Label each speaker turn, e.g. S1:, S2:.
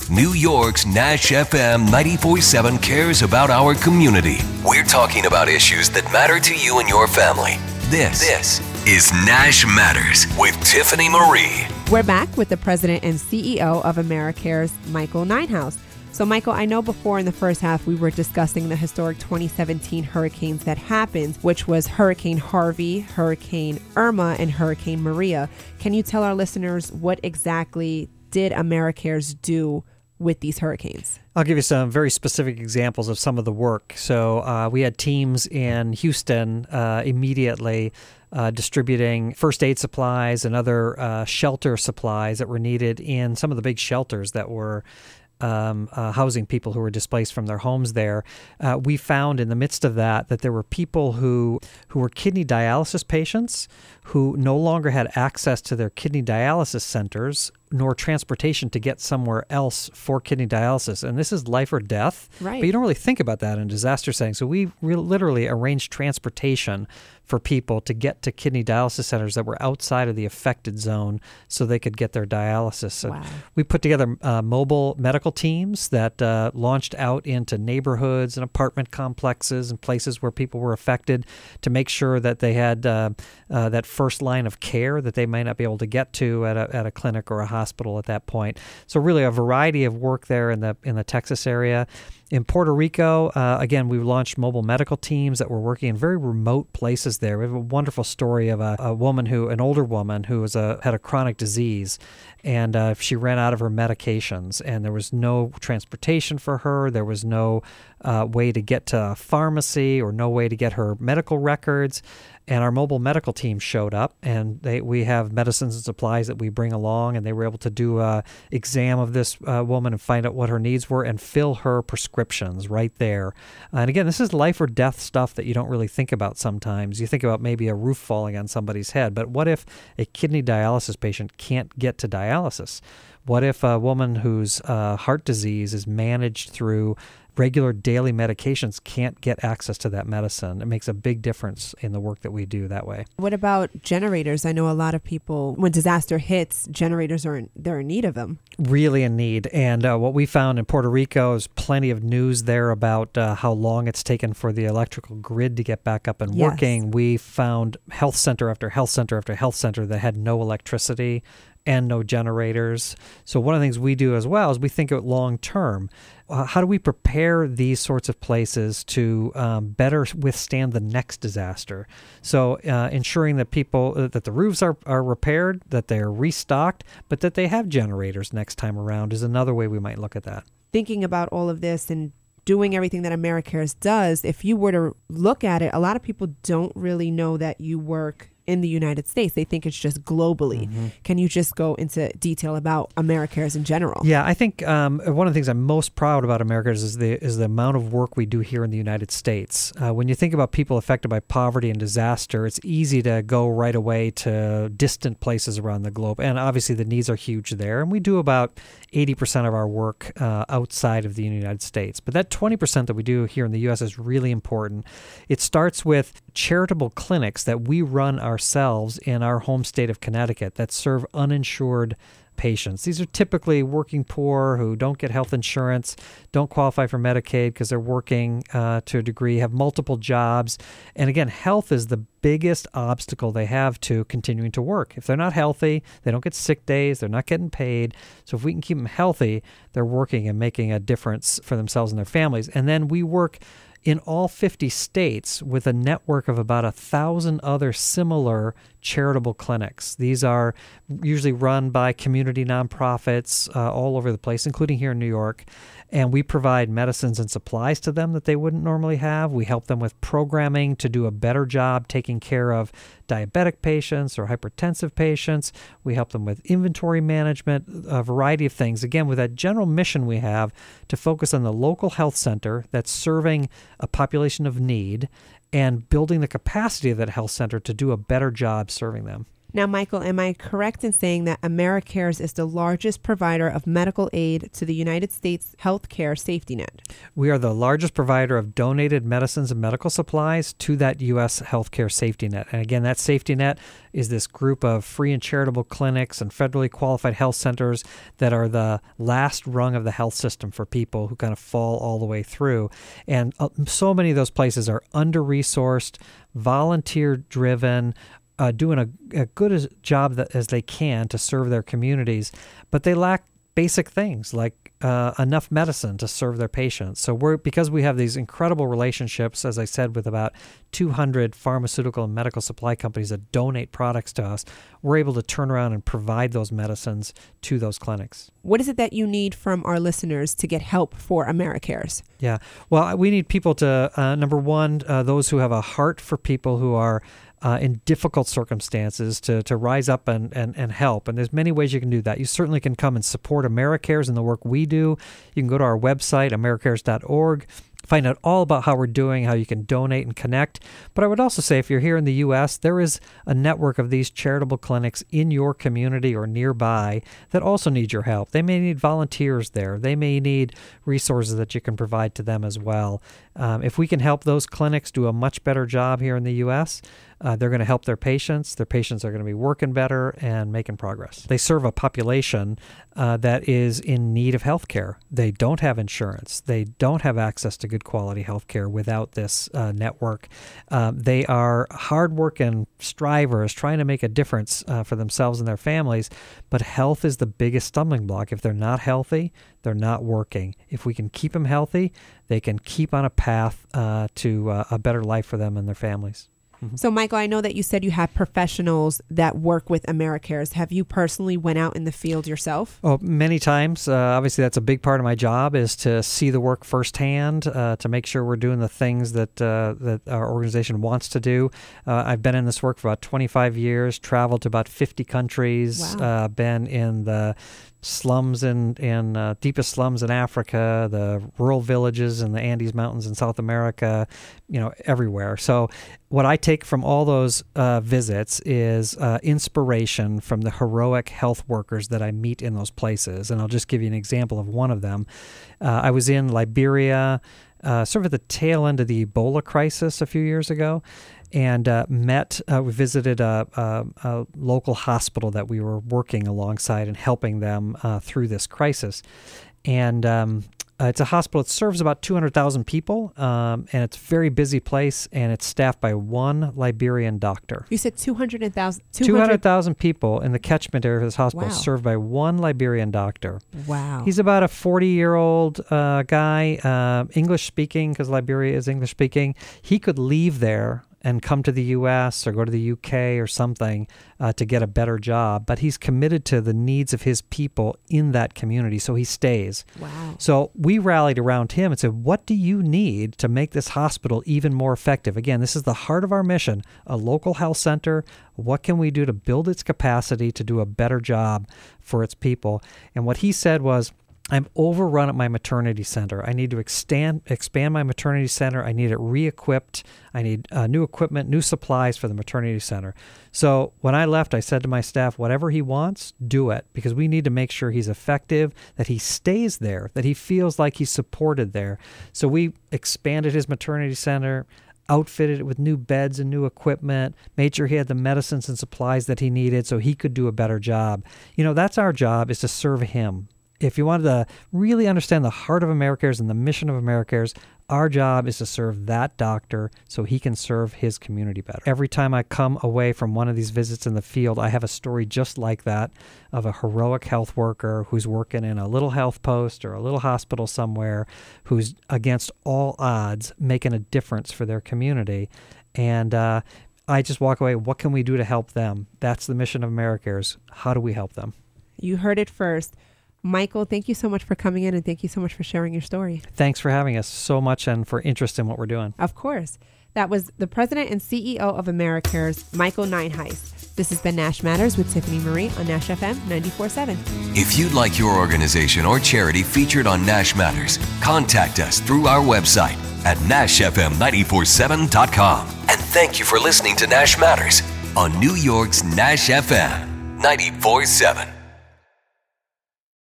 S1: New York's Nash FM 94.7 cares about our community. We're talking about issues that matter to you and your family. This is Nash Matters with Tiffany Marie.
S2: We're back with the president and CEO of AmeriCares, Michael Ninehouse. So, Michael, I know before in the first half we were discussing the historic 2017 hurricanes that happened, which was Hurricane Harvey, Hurricane Irma, and Hurricane Maria. Can you tell our listeners what exactly did AmeriCares do with these hurricanes?
S3: I'll give you some very specific examples of some of the work. So we had teams in Houston immediately distributing first aid supplies and other shelter supplies that were needed in some of the big shelters that were housing people who were displaced from their homes there. We found in the midst of that there were people who were kidney dialysis patients who no longer had access to their kidney dialysis centers nor transportation to get somewhere else for kidney dialysis. And this is life or death.
S2: Right.
S3: But you don't really think about that in disaster settings. So we literally arranged transportation for people to get to kidney dialysis centers that were outside of the affected zone so they could get their dialysis. So
S2: wow.
S3: We put together mobile medical teams that launched out into neighborhoods and apartment complexes and places where people were affected to make sure that they had that first line of care that they might not be able to get to at a clinic or a hospital at that point. So really a variety of work there in the Texas area. In Puerto Rico, again, we launched mobile medical teams that were working in very remote places there. We have a wonderful story of an older woman who had a chronic disease, and she ran out of her medications, and there was no transportation for her. There was no way to get to a pharmacy or no way to get her medical records. And our mobile medical team showed up, and we have medicines and supplies that we bring along, and they were able to do an exam of this woman and find out what her needs were and fill her prescriptions right there. And again, this is life or death stuff that you don't really think about sometimes. You think about maybe a roof falling on somebody's head, but what if a kidney dialysis patient can't get to dialysis? What if a woman whose heart disease is managed through regular daily medications can't get access to that medicine? It makes a big difference in the work that we do that way.
S2: What about generators? I know a lot of people, when disaster hits, generators they're in need of them.
S3: Really in need. And what we found in Puerto Rico is plenty of news there about how long it's taken for the electrical grid to get back up and working. We found health center after health center after health center that had no electricity and no generators. So one of the things we do as well is we think of it long term. How do we prepare these sorts of places to better withstand the next disaster? So ensuring that that the roofs are repaired, that they're restocked, but that they have generators next time around is another way we might look at that.
S2: Thinking about all of this and doing everything that AmeriCares does, if you were to look at it, a lot of people don't really know that you work in the United States. They think it's just globally. Mm-hmm. Can you just go into detail about AmeriCares in general?
S3: Yeah, I think one of the things I'm most proud about AmeriCares is the amount of work we do here in the United States. When you think about people affected by poverty and disaster, it's easy to go right away to distant places around the globe. And obviously the needs are huge there. And we do about 80% of our work outside of the United States. But that 20% that we do here in the U.S. is really important. It starts with charitable clinics that we run ourselves in our home state of Connecticut that serve uninsured patients. These are typically working poor who don't get health insurance, don't qualify for Medicaid because they're working to a degree, have multiple jobs. And again, health is the biggest obstacle they have to continuing to work. If they're not healthy, they don't get sick days, they're not getting paid. So if we can keep them healthy, they're working and making a difference for themselves and their families. And then we work in all 50 states with a network of about 1,000 other similar charitable clinics. These are usually run by community nonprofits all over the place, including here in New York. And we provide medicines and supplies to them that they wouldn't normally have. We help them with programming to do a better job taking care of diabetic patients or hypertensive patients. We help them with inventory management, a variety of things. Again, with that general mission we have to focus on the local health center that's serving a population of need and building the capacity of that health center to do a better job serving them.
S2: Now, Michael, am I correct in saying that AmeriCares is the largest provider of medical aid to the United States healthcare safety net?
S3: We are the largest provider of donated medicines and medical supplies to that U.S. healthcare safety net. And again, that safety net is this group of free and charitable clinics and federally qualified health centers that are the last rung of the health system for people who kind of fall all the way through. And so many of those places are under-resourced, volunteer-driven, doing a good job as they can to serve their communities, but they lack basic things like enough medicine to serve their patients. So because we have these incredible relationships, as I said, with about 200 pharmaceutical and medical supply companies that donate products to us, we're able to turn around and provide those medicines to those clinics.
S2: What is it that you need from our listeners to get help for AmeriCares?
S3: Yeah, well, we need people to, number one, those who have a heart for people who are in difficult circumstances to rise up and help. And there's many ways you can do that. You certainly can come and support AmeriCares and the work we do. You can go to our website, americares.org, find out all about how we're doing, how you can donate and connect. But I would also say if you're here in the U.S., there is a network of these charitable clinics in your community or nearby that also need your help. They may need volunteers there. They may need resources that you can provide to them as well. If we can help those clinics do a much better job here in the U.S., they're going to help their patients. Their patients are going to be working better and making progress. They serve a population that is in need of health care. They don't have insurance. They don't have access to good quality health care without this network. They are hardworking strivers trying to make a difference for themselves and their families, but health is the biggest stumbling block. If they're not healthy, they're not working. If we can keep them healthy, they can keep on a path to a better life for them and their families. Mm-hmm.
S2: So, Michael, I know that you said you have professionals that work with AmeriCares. Have you personally went out in the field yourself?
S3: Oh, many times. Obviously, that's a big part of my job is to see the work firsthand, to make sure we're doing the things that our organization wants to do. I've been in this work for about 25 years, traveled to about 50 countries,
S2: wow.
S3: Been in the slums in deepest slums in Africa, the rural villages in the Andes Mountains in South America, everywhere. So what I take from all those visits is inspiration from the heroic health workers that I meet in those places. And I'll just give you an example of one of them. I was in Liberia, sort of at the tail end of the Ebola crisis a few years ago, and we visited a local hospital that we were working alongside and helping them through this crisis. And it's a hospital that serves about 200,000 people, and it's a very busy place, and it's staffed by one Liberian doctor.
S2: You said 200,000?
S3: 200,000 people in the catchment area of this hospital,
S2: wow.
S3: served by one Liberian doctor.
S2: Wow.
S3: He's about a 40-year-old guy, English-speaking, because Liberia is English-speaking. He could leave there and come to the U.S. or go to the U.K. or something to get a better job. But he's committed to the needs of his people in that community, so he stays.
S2: Wow.
S3: So we rallied around him and said, what do you need to make this hospital even more effective? Again, this is the heart of our mission, a local health center. What can we do to build its capacity to do a better job for its people? And what he said was, I'm overrun at my maternity center. I need to expand my maternity center. I need it re-equipped. I need new equipment, new supplies for the maternity center. So when I left, I said to my staff, whatever he wants, do it, because we need to make sure he's effective, that he stays there, that he feels like he's supported there. So we expanded his maternity center, outfitted it with new beds and new equipment, made sure he had the medicines and supplies that he needed so he could do a better job. That's our job, is to serve him. If you wanted to really understand the heart of AmeriCares and the mission of AmeriCares, our job is to serve that doctor so he can serve his community better. Every time I come away from one of these visits in the field, I have a story just like that of a heroic health worker who's working in a little health post or a little hospital somewhere, who's against all odds making a difference for their community. And I just walk away, what can we do to help them? That's the mission of AmeriCares. How do we help them?
S2: You heard it first. Michael, thank you so much for coming in, and thank you so much for sharing your story.
S3: Thanks for having us so much and for interest in what we're doing.
S2: Of course. That was the president and CEO of AmeriCares, Michael Nineheis. This has been Nash Matters with Tiffany Marie on Nash FM 94.7.
S1: If you'd like your organization or charity featured on Nash Matters, contact us through our website at nashfm947.com. And thank you for listening to Nash Matters. on New York's Nash FM 94.7.